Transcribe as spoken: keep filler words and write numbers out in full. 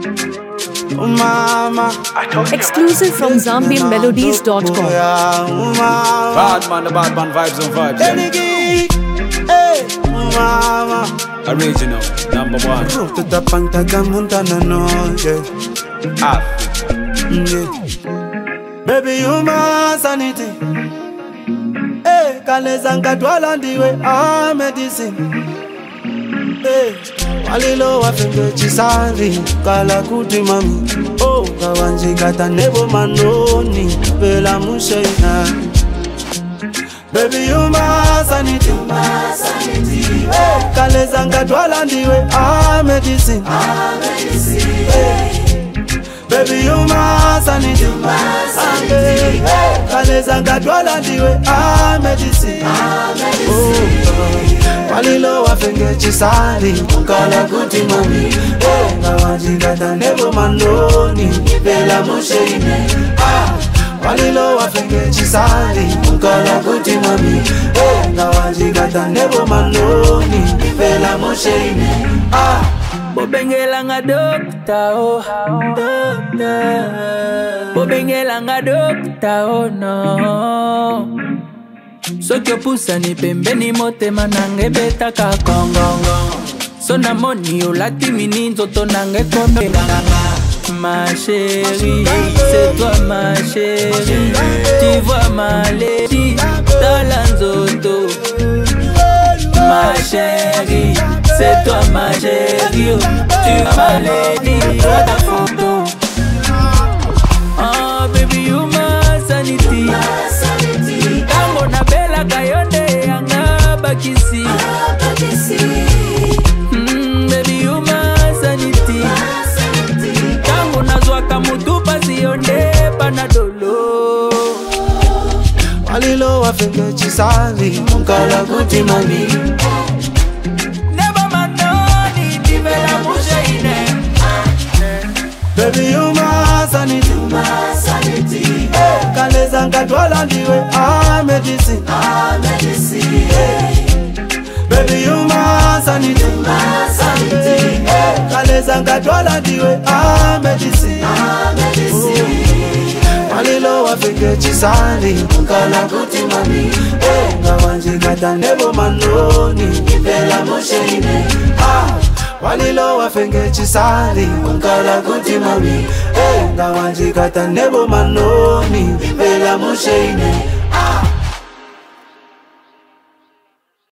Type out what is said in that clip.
Mama. Exclusive from Zambian Melodies dot com. Bad man, the bad man vibes on vibes. Yeah. Hey, mama. Original, number one. Tutapantaga muntana no, yeah. Africa. Yeah. Baby, you my sanity. Hey, kaleza nkatwala ndiwe a medicine. Hey, walilo wafenge chisari kala kuti mami. Oh, kawanji kata nebo manoni bela mushaina. Baby, you my sanity, my sanity. Hey, kaleza nkatwala ndiwe a medicine, a medicine. Hey, baby, you my sanity, my sanity. Hey, kaleza nkatwala ndiwe a medicine, a medicine. Oh, walilo wafenge chisari kala kuti mami. Hey, kawanji kata nebo manoni bela mushaina. Ah, walilo wafenge chisari mukala kuti mami. Eh, ngawanji kata nebo manoni bela mosheine. Ah, Bobengela nga dokta oh dokta. Bobengela nga dokta oh no. Sokyo pusa ni pembeni motema nange beta kakongongo. Sona moni ulati mininzo to nange kono. Ma chérie, c'est toi ma chérie. Tu vois ma lady dans l'anzoto. Ma chérie, c'est toi ma chérie. Tu vois ma lady dans ta photo. Oh baby you my sanity. Tango na bella kayonde anga bakisi. Mm, baby you my sanity. Mutu pasione panadolo. walilo wafenge chisari mukala kuti mami. Never manoni divela mushaine. Baby you my sanity, my sanity. Hey, kaleza nkatwala ndiwe a medicine, a medicine. Hey, baby you my sanity, my sanity. Hey, kaleza nkatwala ndiwe a medicine, a medicine. Oh, walilo wafenge chisari mukala kuti mami. Hey, ngawanji kata nebo manoni bela mosheine. Ah, walilo wafenge chisari mukala kuti mami. Hey, ngawanji kata nebo manoni bela mosheine.